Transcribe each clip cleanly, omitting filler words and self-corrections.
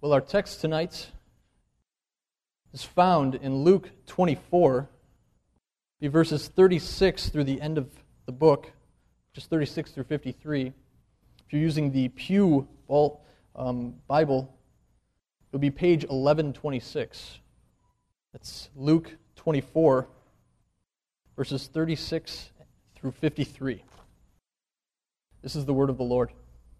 Well, our text tonight is found in Luke 24, the verses 36 through the end of the book, just 36 through 53. If you're using the Pew Bible, it'll be page 1126. That's Luke 24, verses 36 through 53. This is the word of the Lord.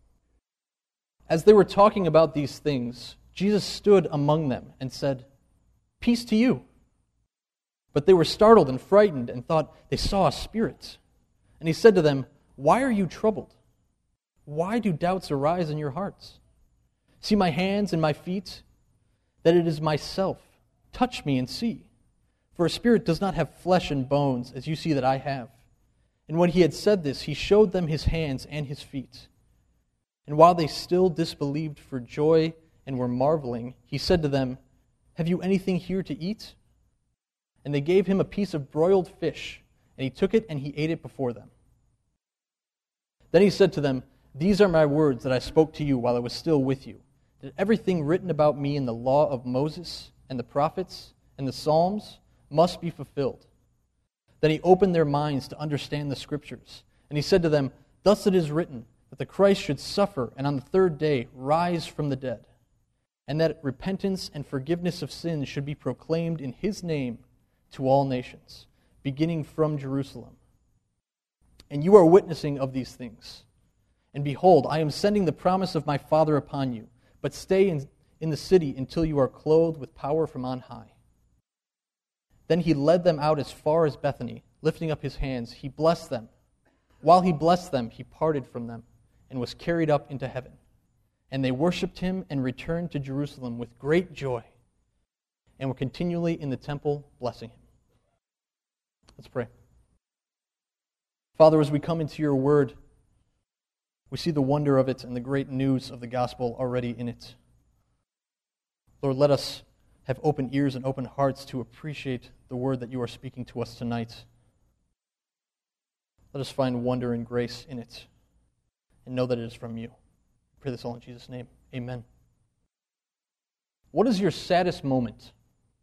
As they were talking about these things, Jesus stood among them and said, "Peace to you." But they were startled and frightened and thought they saw a spirit. And he said to them, "Why are you troubled? Why do doubts arise in your hearts? See my hands and my feet, that it is myself. Touch me and see. For a spirit does not have flesh and bones, as you see that I have." And when he had said this, he showed them his hands and his feet. And while they still disbelieved for joy and were marveling, he said to them, "Have you anything here to eat?" And they gave him a piece of broiled fish, and he took it and he ate it before them. Then he said to them, "These are my words that I spoke to you while I was still with you, that everything written about me in the law of Moses and the prophets and the Psalms must be fulfilled." Then he opened their minds to understand the Scriptures, and he said to them, "Thus it is written, that the Christ should suffer and on the third day rise from the dead, and that repentance and forgiveness of sins should be proclaimed in his name to all nations, beginning from Jerusalem. And you are witnessing of these things. And behold, I am sending the promise of my Father upon you, but stay in the city until you are clothed with power from on high." Then he led them out as far as Bethany. Lifting up his hands, he blessed them. While he blessed them, he parted from them and was carried up into heaven. And they worshipped him and returned to Jerusalem with great joy, and were continually in the temple blessing him. Let's pray. Father, as we come into your word, we see the wonder of it and the great news of the gospel already in it. Lord, let us have open ears and open hearts to appreciate the word that you are speaking to us tonight. Let us find wonder and grace in it, and know that it is from you. I pray this all in Jesus' name. Amen. What is your saddest moment?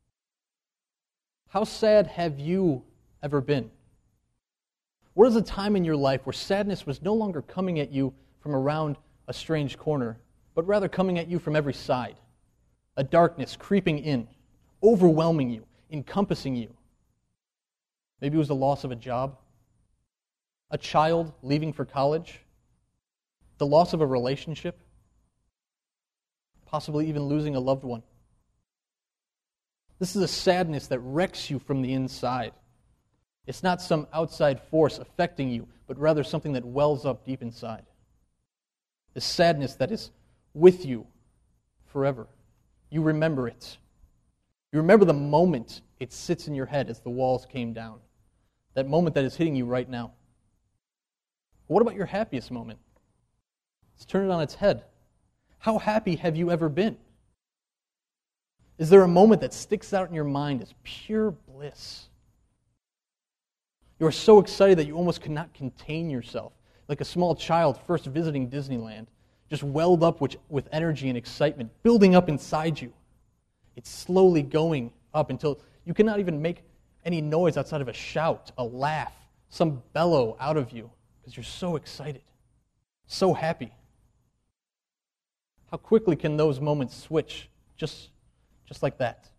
How sad have you ever been? What is a time in your life where sadness was no longer coming at you from around a strange corner, but rather coming at you from every side? A darkness creeping in, overwhelming you, encompassing you. Maybe it was the loss of a job, a child leaving for college, the loss of a relationship, possibly even losing a loved one. This is a sadness that wrecks you from the inside. It's not some outside force affecting you, but rather something that wells up deep inside. This sadness that is with you forever. You remember it. You remember the moment it sits in your head as the walls came down. That moment that is hitting you right now. What about your happiest moment? Let's turn it on its head. How happy have you ever been? Is there a moment that sticks out in your mind as pure bliss? You are so excited that you almost cannot contain yourself, like a small child first visiting Disneyland, just welled up with energy and excitement, building up inside you. It's slowly going up until you cannot even make any noise outside of a shout, a laugh, some bellow out of you, because you're so excited, so happy. How quickly can those moments switch just like that?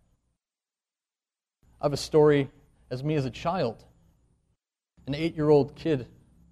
I have a story as me as a child, an 8-year-old kid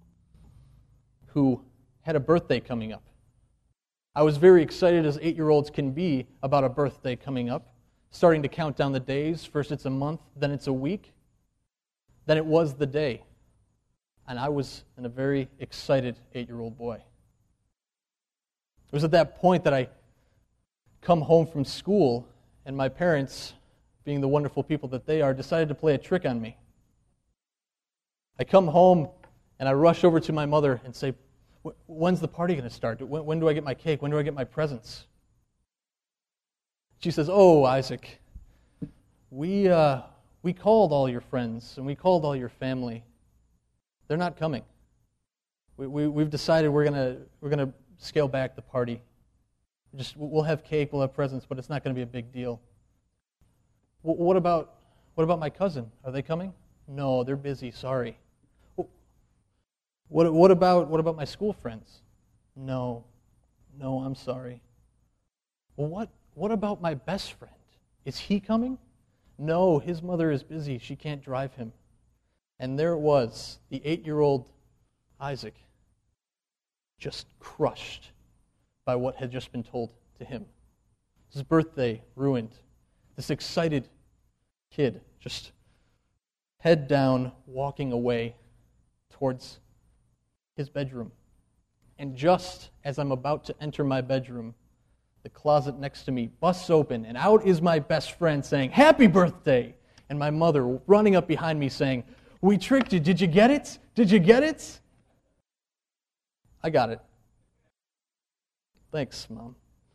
who had a birthday coming up. I was very excited, as 8-year-olds can be, about a birthday coming up, starting to count down the days. First it's a month, then it's a week, then it was the day. And I was a very excited 8-year-old boy. It was at that point that I come home from school, and my parents, being the wonderful people that they are, decided to play a trick on me. I come home, and I rush over to my mother and say, "When's the party going to start? When do I get my cake? When do I get my presents?" She says, "Oh, Isaac, we called all your friends, and we called all your family. They're not coming. We've decided we're gonna scale back the party. We'll have cake, we'll have presents, but it's not going to be a big deal. What about my cousin? Are they coming? No, they're busy, sorry. What about my school friends? No, I'm sorry. Well, what about my best friend? Is he coming? No, his mother is busy. She can't drive him. And there it was, the 8-year-old Isaac, just crushed by what had just been told to him. His birthday ruined. This excited kid just head down, walking away towards his bedroom. And just as I'm about to enter my bedroom, the closet next to me busts open, and out is my best friend saying, "Happy birthday!" And my mother running up behind me saying, "We tricked you. Did you get it? Did you get it?" I got it. Thanks, Mom.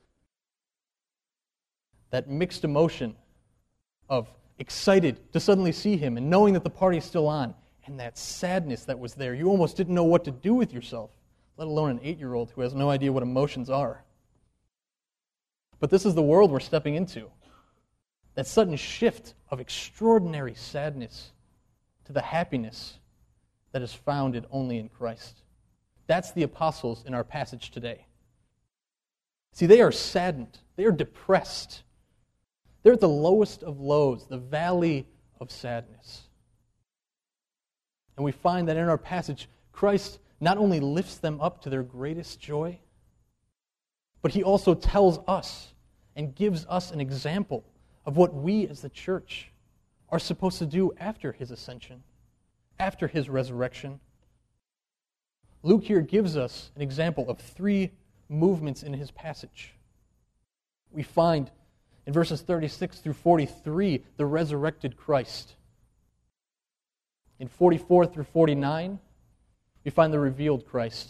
That mixed emotion of excited to suddenly see him and knowing that the party is still on, and that sadness that was there. You almost didn't know what to do with yourself, let alone an 8-year-old who has no idea what emotions are. But this is the world we're stepping into. That sudden shift of extraordinary sadness to the happiness that is founded only in Christ. That's the apostles in our passage today. See, they are saddened. They are depressed. They're at the lowest of lows, the valley of sadness. And we find that in our passage, Christ not only lifts them up to their greatest joy, but he also tells us and gives us an example of what we as the church are supposed to do after his ascension, after his resurrection. Luke here gives us an example of 3 movements in his passage. We find in verses 36 through 43 the resurrected Christ. In 44 through 49, we find the revealed Christ.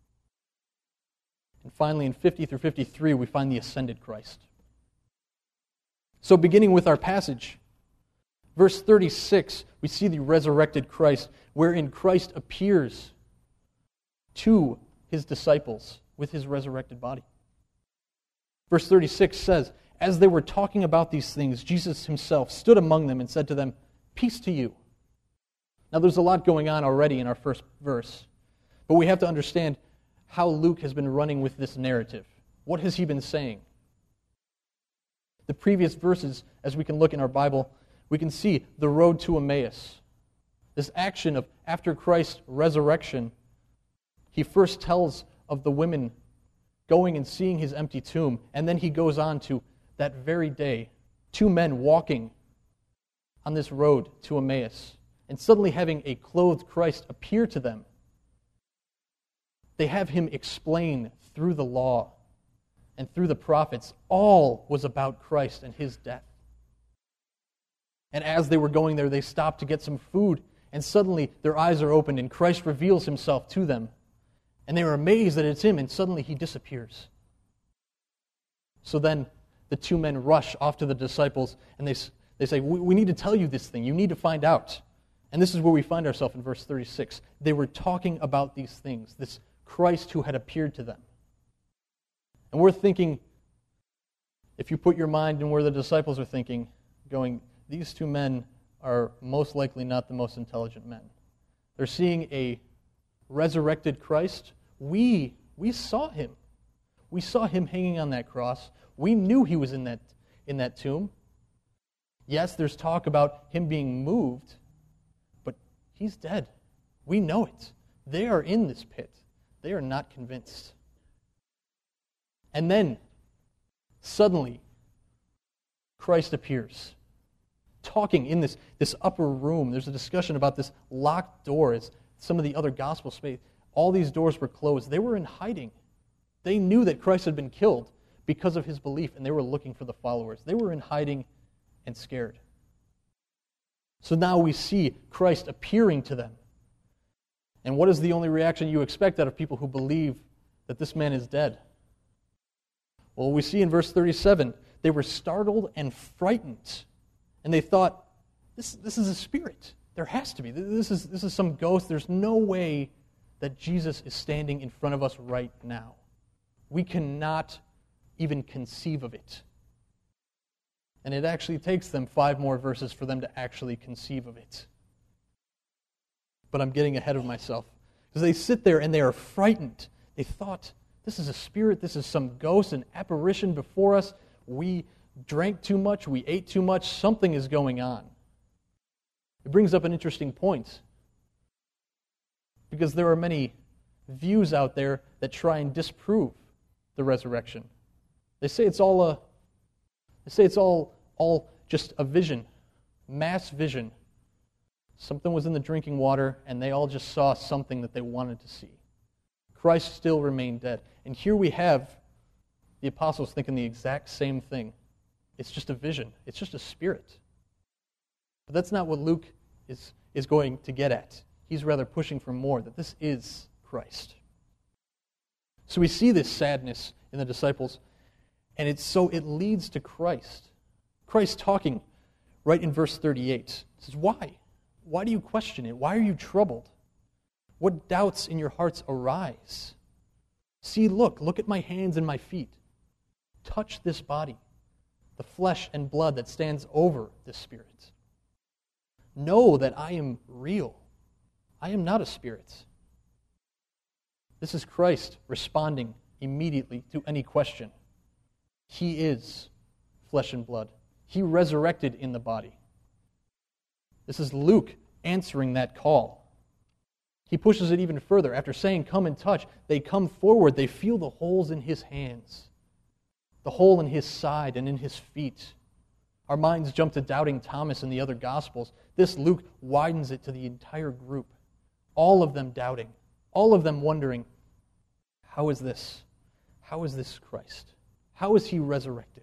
And finally, in 50 through 53, we find the ascended Christ. So beginning with our passage, verse 36, we see the resurrected Christ, wherein Christ appears to his disciples with his resurrected body. Verse 36 says, "As they were talking about these things, Jesus himself stood among them and said to them, 'Peace to you.'" Now there's a lot going on already in our first verse, but we have to understand how Luke has been running with this narrative. What has he been saying? The previous verses, as we can look in our Bible, we can see the road to Emmaus. This action of after Christ's resurrection, he first tells of the women going and seeing his empty tomb, and then he goes on to that very day, 2 men walking on this road to Emmaus, and suddenly having a clothed Christ appear to them. They have him explain through the law and through the prophets all was about Christ and his death. And as they were going there, they stopped to get some food, and suddenly their eyes are opened, and Christ reveals himself to them. And they are amazed that it's him, and suddenly he disappears. So then the 2 men rush off to the disciples, and they say, we need to tell you this thing. You need to find out. And this is where we find ourselves in verse 36. They were talking about these things, this Christ who had appeared to them. And we're thinking, if you put your mind in where the disciples are thinking, going, these 2 men are most likely not the most intelligent men. They're seeing a resurrected Christ. We saw him. We saw him hanging on that cross. We knew he was in that tomb. Yes, there's talk about him being moved, but he's dead. We know it. They are in this pit. They are not convinced. And then, suddenly, Christ appears, talking in this upper room. There's a discussion about this locked door as some of the other gospel space. All these doors were closed. They were in hiding. They knew that Christ had been killed because of his belief, and they were looking for the followers. They were in hiding and scared. So now we see Christ appearing to them. And what is the only reaction you expect out of people who believe that this man is dead? Well, we see in verse 37, they were startled and frightened. And they thought, this is a spirit. There has to be. This is some ghost. There's no way that Jesus is standing in front of us right now. We cannot even conceive of it. And it actually takes them 5 more verses for them to actually conceive of it. But I'm getting ahead of myself. Because they sit there and they are frightened. They thought, this is a spirit, this is some ghost, an apparition before us. We drank too much, we ate too much, something is going on. It brings up an interesting point. Because there are many views out there that try and disprove the resurrection. They say it's all just a vision, mass vision. Something was in the drinking water, and they all just saw something that they wanted to see. Christ still remained dead. And here we have the apostles thinking the exact same thing. It's just a vision. It's just a spirit. But that's not what Luke is going to get at. He's rather pushing for more, that this is Christ. So we see this sadness in the disciples, and it leads to Christ. Christ talking right in verse 38. He says, why? Why do you question it? Why are you troubled? What doubts in your hearts arise? See, look at my hands and my feet. Touch this body, the flesh and blood that stands over this spirit. Know that I am real. I am not a spirit. This is Christ responding immediately to any question. He is flesh and blood. He resurrected in the body. This is Luke answering that call. He pushes it even further. After saying, come and touch, they come forward. They feel the holes in his hands, the hole in his side and in his feet. Our minds jump to doubting Thomas in the other Gospels. This Luke widens it to the entire group. All of them doubting. All of them wondering, how is this? How is this Christ? How is he resurrected?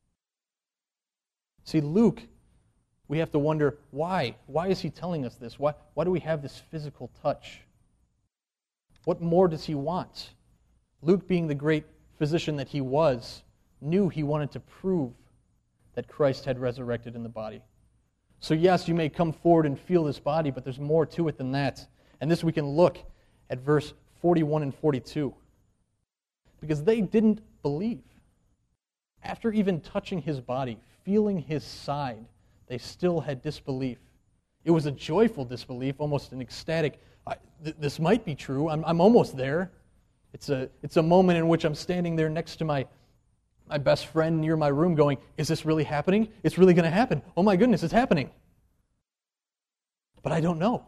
See, Luke, we have to wonder, why? Why is he telling us this? Why do we have this physical touch? What more does he want? Luke, being the great physician that he was, knew he wanted to prove that Christ had resurrected in the body. So yes, you may come forward and feel this body, but there's more to it than that. And this we can look at verse 41 and 42. Because they didn't believe. After even touching his body, feeling his side, they still had disbelief. It was a joyful disbelief, almost an ecstatic, this might be true, I'm almost there. It's a moment in which I'm standing there next to my best friend near my room going, is this really happening? It's really going to happen. Oh my goodness, it's happening. But I don't know.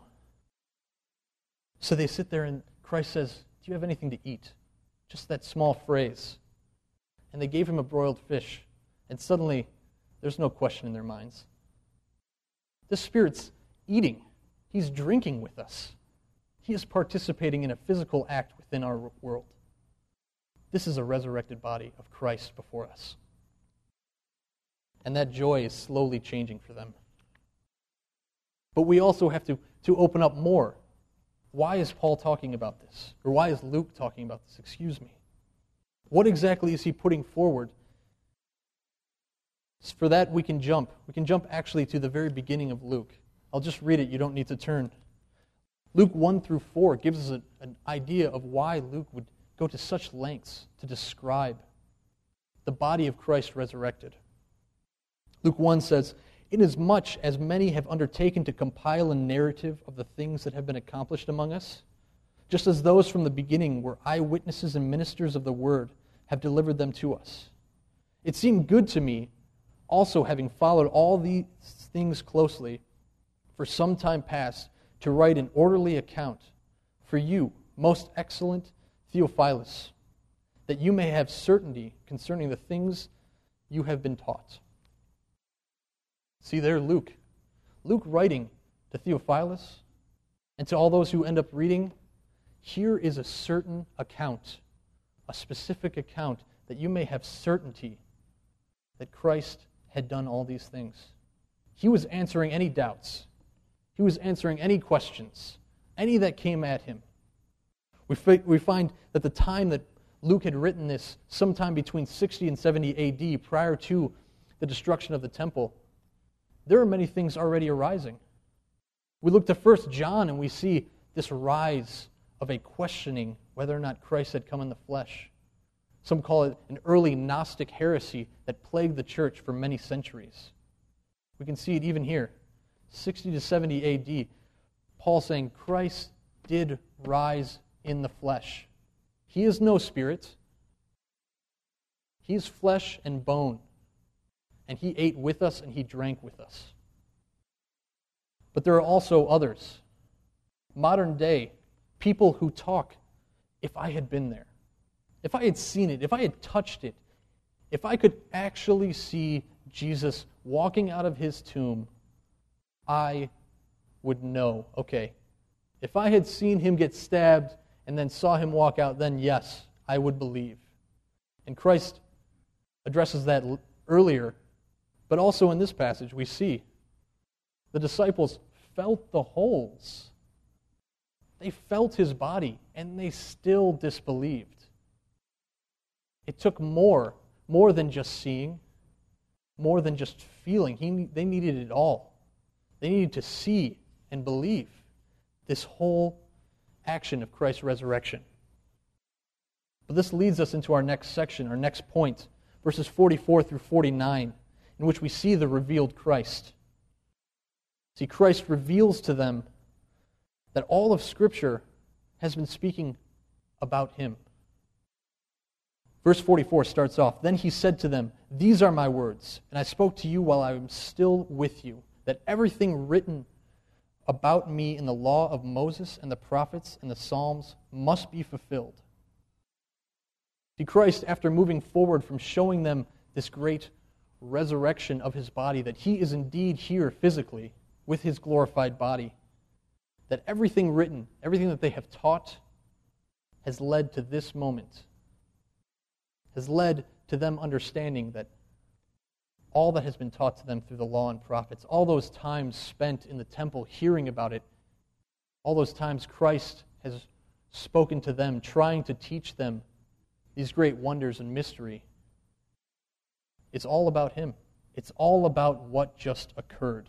So they sit there and Christ says, do you have anything to eat? Just that small phrase. And they gave him a broiled fish. And suddenly, there's no question in their minds. This Spirit's eating. He's drinking with us. He is participating in a physical act within our world. This is a resurrected body of Christ before us. And that joy is slowly changing for them. But we also have to open up more. Why is Paul talking about this? Or why is Luke talking about this? Excuse me. What exactly is he putting forward? For that we can jump. We can jump actually to the very beginning of Luke. I'll just read it. You don't need to turn. Luke 1 through 4 gives us an idea of why Luke would go to such lengths to describe the body of Christ resurrected. Luke 1 says, "Inasmuch as many have undertaken to compile a narrative of the things that have been accomplished among us, just as those from the beginning were eyewitnesses and ministers of the word, have delivered them to us. It seemed good to me, also having followed all these things closely, for some time past, to write an orderly account for you, most excellent Theophilus, that you may have certainty concerning the things you have been taught." See there, Luke. Luke writing to Theophilus and to all those who end up reading, here is a certain account, a specific account, that you may have certainty that Christ had done all these things. He was answering any doubts. He was answering any questions, any that came at him. We find that the time that Luke had written this, sometime between 60 and 70 AD, prior to the destruction of the temple, there are many things already arising. We look to 1 John and we see this rise of a questioning whether or not Christ had come in the flesh. Some call it an early Gnostic heresy that plagued the church for many centuries. We can see it even here. 60 to 70 A.D., Paul saying Christ did rise in the flesh. He is no spirit. He is flesh and bone. And he ate with us and he drank with us. But there are also others. Modern day, people who talk, if I had been there, if I had seen it, if I had touched it, if I could actually see Jesus walking out of his tomb, I would know, okay, if I had seen him get stabbed and then saw him walk out, then yes, I would believe. And Christ addresses that earlier, but also in this passage we see the disciples felt the holes. They felt his body, and they still disbelieved. It took more than just seeing, more than just feeling. They needed it all. They needed to see and believe this whole action of Christ's resurrection. But this leads us into our next section, our next point, verses 44 through 49, in which we see the revealed Christ. See, Christ reveals to them that all of Scripture has been speaking about him. Verse 44 starts off, "Then he said to them, 'These are my words, and I spoke to you while I am still with you, that everything written about me in the law of Moses and the prophets and the Psalms must be fulfilled.'" See, Christ, after moving forward from showing them this great resurrection of his body, that he is indeed here physically with his glorified body, that everything written, everything that they have taught, has led to this moment, has led to them understanding that all that has been taught to them through the law and prophets, all those times spent in the temple hearing about it, all those times Christ has spoken to them, trying to teach them these great wonders and mystery, it's all about him. It's all about what just occurred.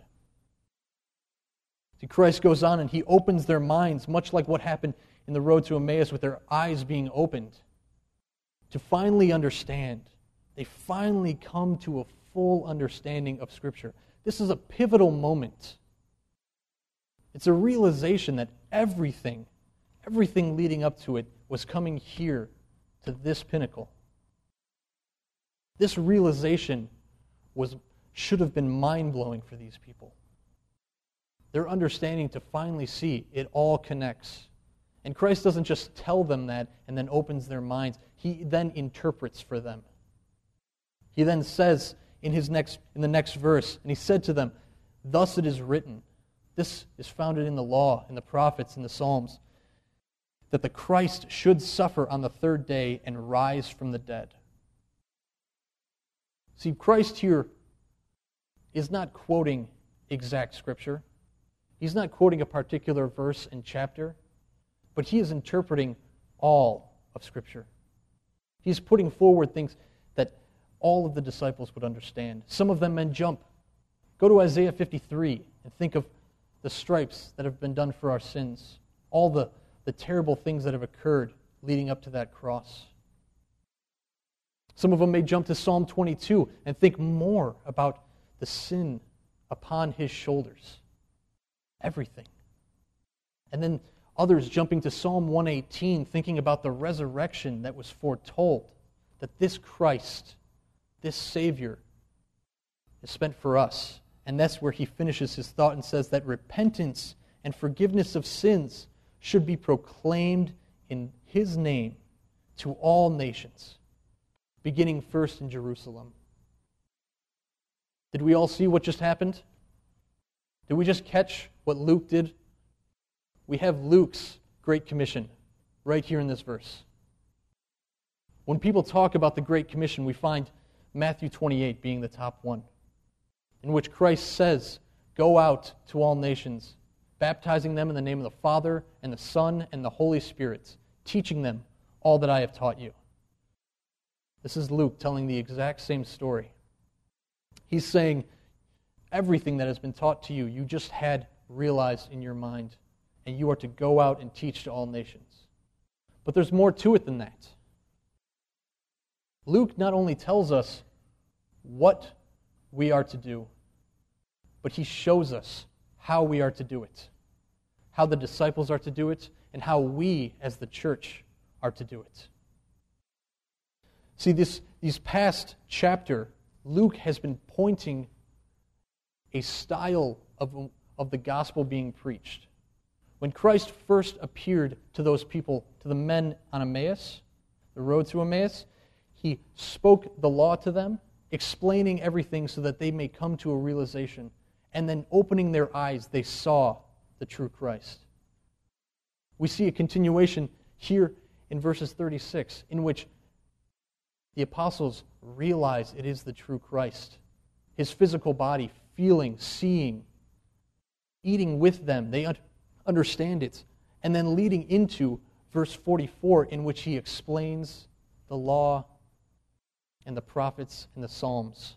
See, Christ goes on and he opens their minds, much like what happened in the road to Emmaus with their eyes being opened, to finally understand. They finally come to a full understanding of Scripture. This is a pivotal moment. It's a realization that everything leading up to it was coming here to this pinnacle. This realization should have been mind-blowing for these people. Their understanding to finally see it all connects. And Christ doesn't just tell them that and then opens their minds. He then interprets for them. He then says in the next verse, and he said to them, "Thus it is written." This is founded in the law, in the prophets, in the Psalms, that the Christ should suffer on the third day and rise from the dead. See, Christ here is not quoting exact Scripture. He's not quoting a particular verse and chapter, but he is interpreting all of Scripture. He's putting forward things that all of the disciples would understand. Some of them men jump. Go to Isaiah 53 and think of the stripes that have been done for our sins, all the terrible things that have occurred leading up to that cross. Some of them may jump to Psalm 22 and think more about the sin upon his shoulders. Everything. And then others jumping to Psalm 118, thinking about the resurrection that was foretold, that this Christ, this Savior, is spent for us. And that's where he finishes his thought and says that repentance and forgiveness of sins should be proclaimed in his name to all nations, beginning first in Jerusalem. Did we all see what just happened? Did we just catch what Luke did? We have Luke's Great Commission right here in this verse. When people talk about the Great Commission, we find Matthew 28 being the top one, in which Christ says, "Go out to all nations, baptizing them in the name of the Father and the Son and the Holy Spirit, teaching them all that I have taught you." This is Luke telling the exact same story. He's saying, everything that has been taught to you, you just had realized in your mind, and you are to go out and teach to all nations. But there's more to it than that. Luke not only tells us what we are to do, but he shows us how we are to do it, how the disciples are to do it, and how we as the church are to do it. See, these past chapter, Luke has been pointing a style of the gospel being preached. When Christ first appeared to those people, to the men on Emmaus, the road to Emmaus, he spoke the law to them, explaining everything so that they may come to a realization. And then opening their eyes, they saw the true Christ. We see a continuation here in verses 36, in which the apostles realize it is the true Christ. His physical body, feeling, seeing, eating with them. They understand it. And then leading into verse 44, in which he explains the law and the prophets and the Psalms.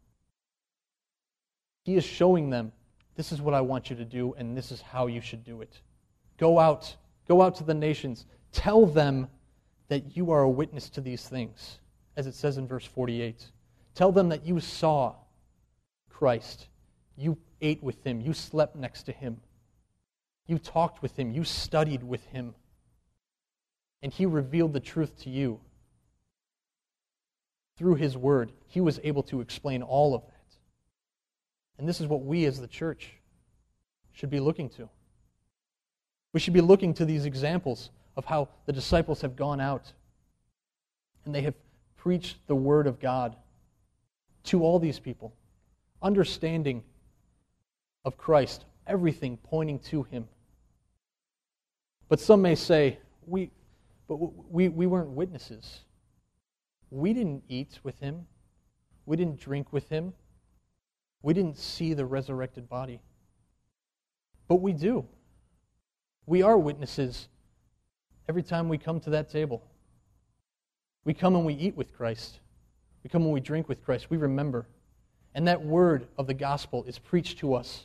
He is showing them, this is what I want you to do, and this is how you should do it. Go out to the nations. Tell them that you are a witness to these things, as it says in verse 48. Tell them that you saw Christ. You ate with him. You slept next to him. You talked with him. You studied with him. And he revealed the truth to you. Through his word, he was able to explain all of that. And this is what we as the church should be looking to. We should be looking to these examples of how the disciples have gone out and they have preached the word of God to all these people, understanding of Christ, everything pointing to him. But some may say, we weren't witnesses. We didn't eat with him. We didn't drink with him. We didn't see the resurrected body. But we do. We are witnesses every time we come to that table. We come and we eat with Christ. We come and we drink with Christ. We remember. And that word of the gospel is preached to us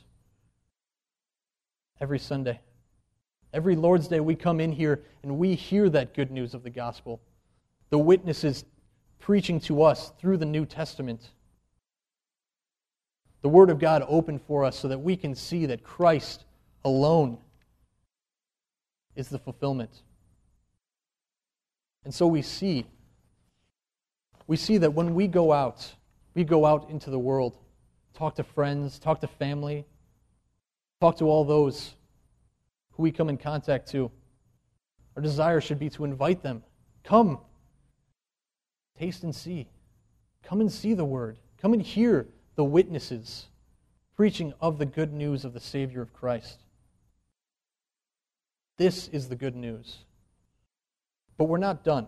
every Sunday. Every Lord's Day we come in here and we hear that good news of the gospel. The witnesses preaching to us through the New Testament. The Word of God opened for us so that we can see that Christ alone is the fulfillment. And so we see that when we go out into the world, talk to friends, talk to family, talk to all those who we come in contact to. Our desire should be to invite them. Come, taste and see. Come and see the Word. Come and hear the witnesses preaching of the good news of the Savior of Christ. This is the good news. But we're not done.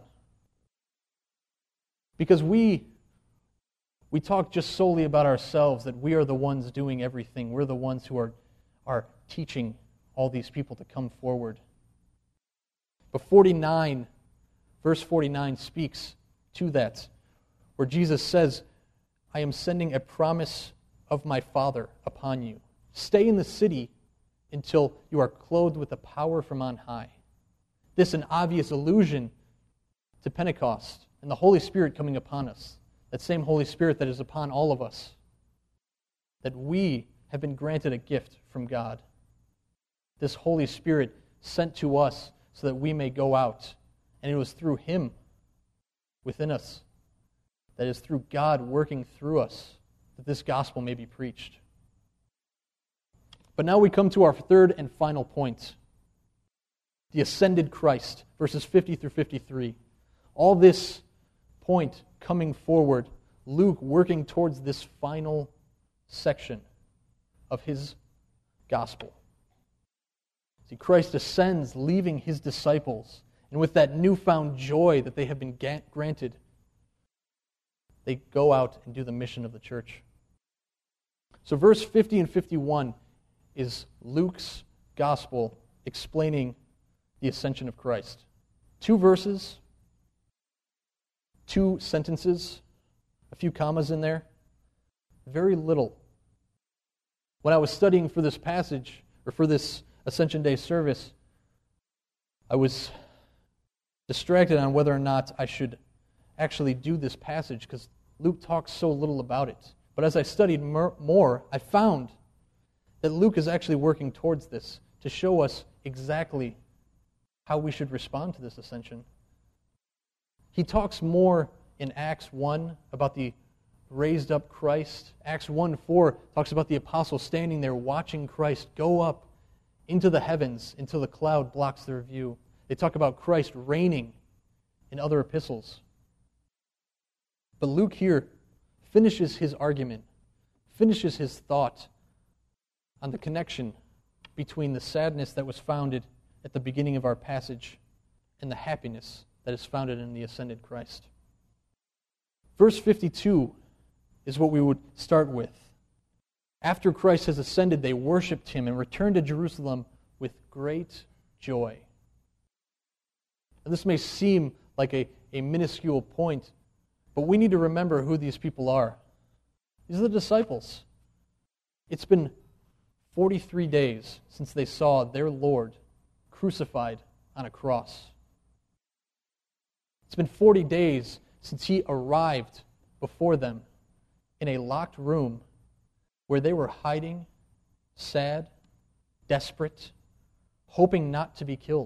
Because we talk just solely about ourselves, that we are the ones doing everything. We're the ones who are teaching all these people to come forward. But verse 49 speaks to that, where Jesus says, I am sending a promise of my Father upon you. Stay in the city until you are clothed with the power from on high. This is an obvious allusion to Pentecost and the Holy Spirit coming upon us. That same Holy Spirit that is upon all of us. That we have been granted a gift from God. This Holy Spirit sent to us so that we may go out. And it was through Him within us, that is through God working through us, that this gospel may be preached. But now we come to our third and final point. The ascended Christ, verses 50 through 53. All this point coming forward, Luke working towards this final section of his gospel. See, Christ ascends, leaving his disciples, and with that newfound joy that they have been granted, they go out and do the mission of the church. So verse 50 and 51 is Luke's gospel explaining the ascension of Christ. 2 verses, 2 sentences, a few commas in there, very little. When I was studying for this passage, or for this Ascension Day service, I was distracted on whether or not I should actually do this passage because Luke talks so little about it. But as I studied more, I found that Luke is actually working towards this to show us exactly how we should respond to this ascension. He talks more in Acts 1 about the raised up Christ. Acts 1:4 talks about the apostles standing there watching Christ go up into the heavens until the cloud blocks their view. They talk about Christ reigning in other epistles. But Luke here finishes his argument, finishes his thought on the connection between the sadness that was founded at the beginning of our passage and the happiness that is founded in the ascended Christ. Verse 52 is what we would start with. After Christ has ascended, they worshiped him and returned to Jerusalem with great joy. And this may seem like a minuscule point, but we need to remember who these people are. These are the disciples. It's been 43 days since they saw their Lord crucified on a cross. It's been 40 days since he arrived before them in a locked room where they were hiding, sad, desperate, hoping not to be killed.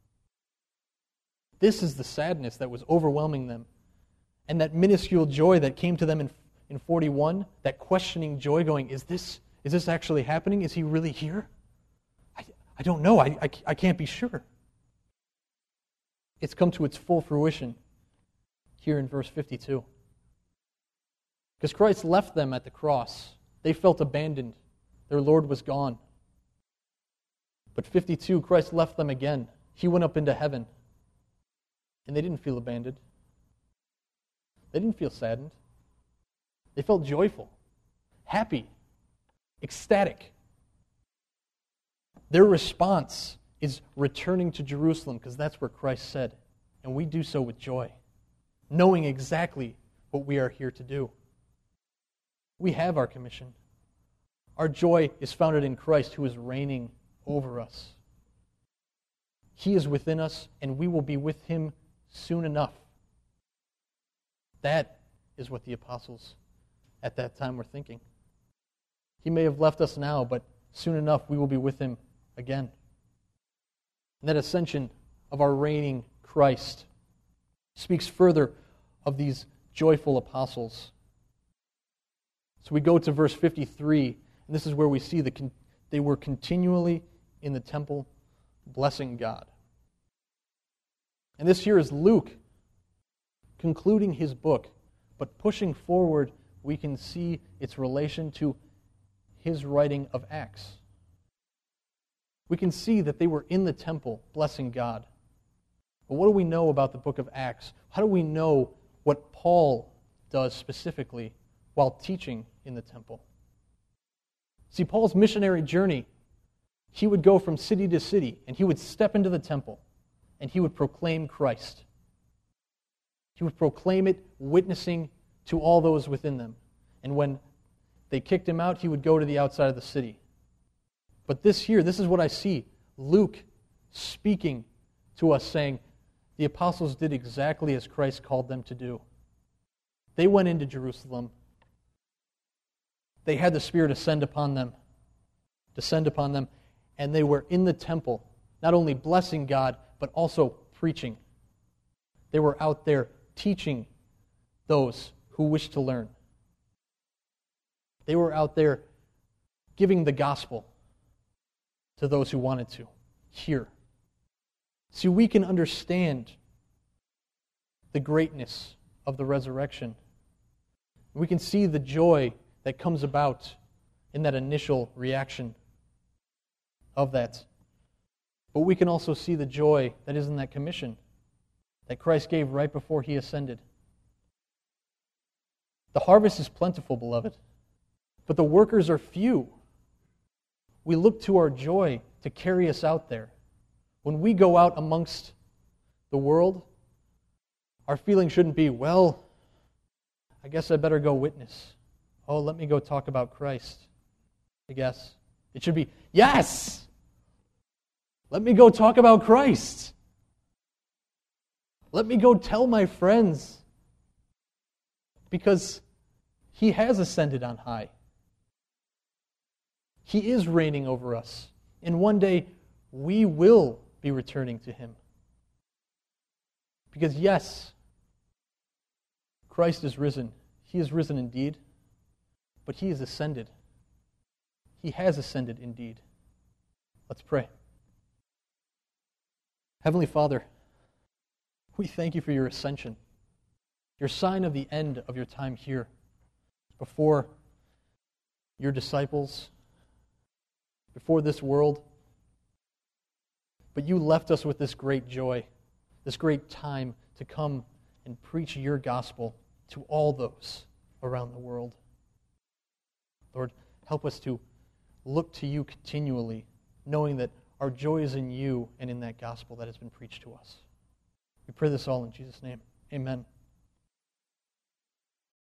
This is the sadness that was overwhelming them. And that minuscule joy that came to them in 41, that questioning joy going, is this actually happening? Is he really here? I don't know. I can't be sure. It's come to its full fruition here in verse 52. Because Christ left them at the cross. They felt abandoned. Their Lord was gone. But 52, Christ left them again. He went up into heaven. And they didn't feel abandoned. They didn't feel saddened. They felt joyful, happy, ecstatic. Their response is returning to Jerusalem because that's where Christ said. And we do so with joy, knowing exactly what we are here to do. We have our commission. Our joy is founded in Christ who is reigning over us. He is within us and we will be with him soon enough. That is what the apostles at that time were thinking. He may have left us now, but soon enough we will be with him again. And that ascension of our reigning Christ speaks further of these joyful apostles. So we go to verse 53, and this is where we see they were continually in the temple blessing God. And this here is Luke concluding his book, but pushing forward, we can see its relation to his writing of Acts. We can see that they were in the temple blessing God. But what do we know about the book of Acts? How do we know what Paul does specifically while teaching in the temple? See, Paul's missionary journey, he would go from city to city, and he would step into the temple, and he would proclaim Christ. He would proclaim it, witnessing to all those within them. And when they kicked him out, he would go to the outside of the city. But this is what I see. Luke speaking to us saying, the apostles did exactly as Christ called them to do. They went into Jerusalem. They had the Spirit descend upon them, and they were in the temple, not only blessing God, but also preaching. They were out there teaching those who wished to learn. They were out there giving the gospel to those who wanted to hear. See, we can understand the greatness of the resurrection. We can see the joy that comes about in that initial reaction of that. But we can also see the joy that is in that commission that Christ gave right before he ascended. The harvest is plentiful, beloved, but the workers are few. We look to our joy to carry us out there. When we go out amongst the world, our feeling shouldn't be, well, I guess I better go witness. Oh, let me go talk about Christ, I guess. It should be, yes! Let me go talk about Christ. Let me go tell my friends because he has ascended on high. He is reigning over us. And one day, we will be returning to him. Because yes, Christ is risen. He is risen indeed, but he is ascended. He has ascended indeed. Let's pray. Heavenly Father, we thank you for your ascension, your sign of the end of your time here, before your disciples, before this world. But you left us with this great joy, this great time to come and preach your gospel to all those around the world. Lord, help us to look to you continually, knowing that our joy is in you and in that gospel that has been preached to us. We pray this all in Jesus' name. Amen.